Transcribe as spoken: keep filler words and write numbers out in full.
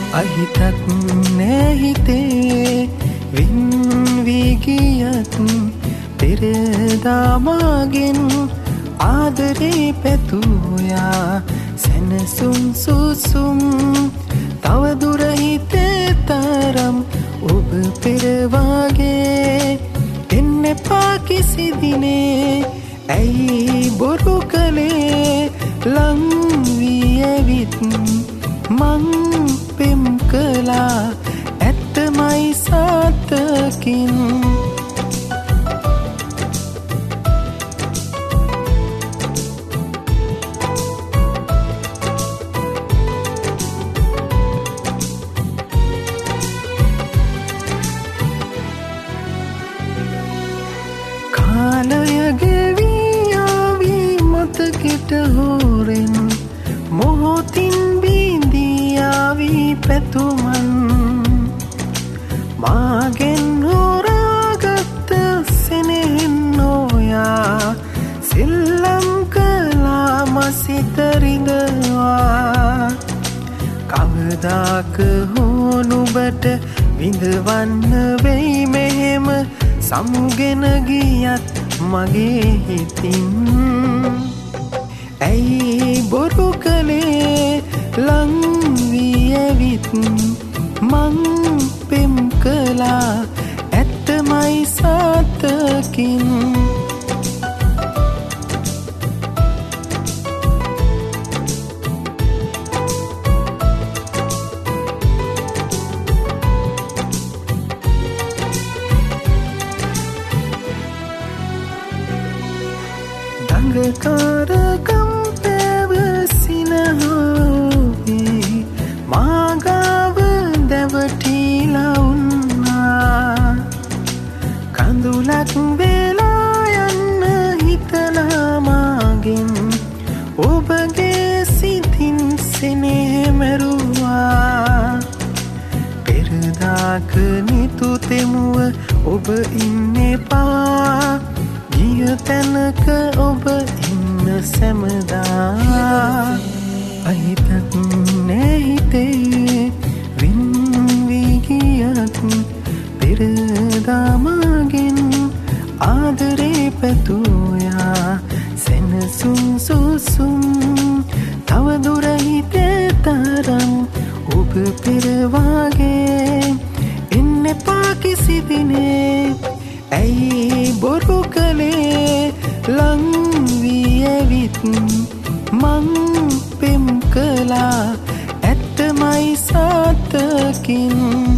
අහිතක් නෑ හිතේ වින් වී ගියත් පෙරදා මාගෙන් ආදරේ පැතුයා සැනසුම් සුසුම් තව දුර හිතේ තරම් ඔබ පෙරවාගේ එන්න එපා කිසි දිනේ ඇයි බොරු කළේ ලං වී ඇවිත් මං පෙම් කළා ඇත්තමයි සාතකින් කාලය ගෙවී ආවී මතකෙට හොරෙන් මොහොතින් බිඳී ආවී පැතුමන් මාගෙන් හොරාගත්ත සෙනෙහෙන් නොයා සිල්ලම් කළා මසිත රිඳවා කවදාක හෝ නුඹට විඳවන්න වෙයි මෙහෙම සමුගෙන ගියත් මගේ හිතින් ඇයි බොරු කළේ ලං වී ඇවිත් මං පෙම් කළා ඇත්තමයි සාතකින් දඟකාරකම් පැවසිනහෝවේ මාගාව දැවටිලා උන්නා කඳුලක් වෙලා යන්න හිතලා මාගෙන් ඔබගේ සිතින් සෙනෙහ මැරුවා පෙරදාක නිතු තෙමුව ඔබ ඉන්න එපා ගිය තැනක ඔබ ඉන්න සැමදා අහිතක් නෑ හිතේ වින් වී ගියත් පෙරදා මාගෙන් ආදරේ පැතුයා සැනසුම් සුසුම් තව දුර හිතේ තරම් ඔබ පෙරවාගේ එන්න එපා කිසි දිනේ ඇයි බොරු කළේ ලං වී ඇවිත් මං පෙම් කළා ඇත්තමයි සාතකින්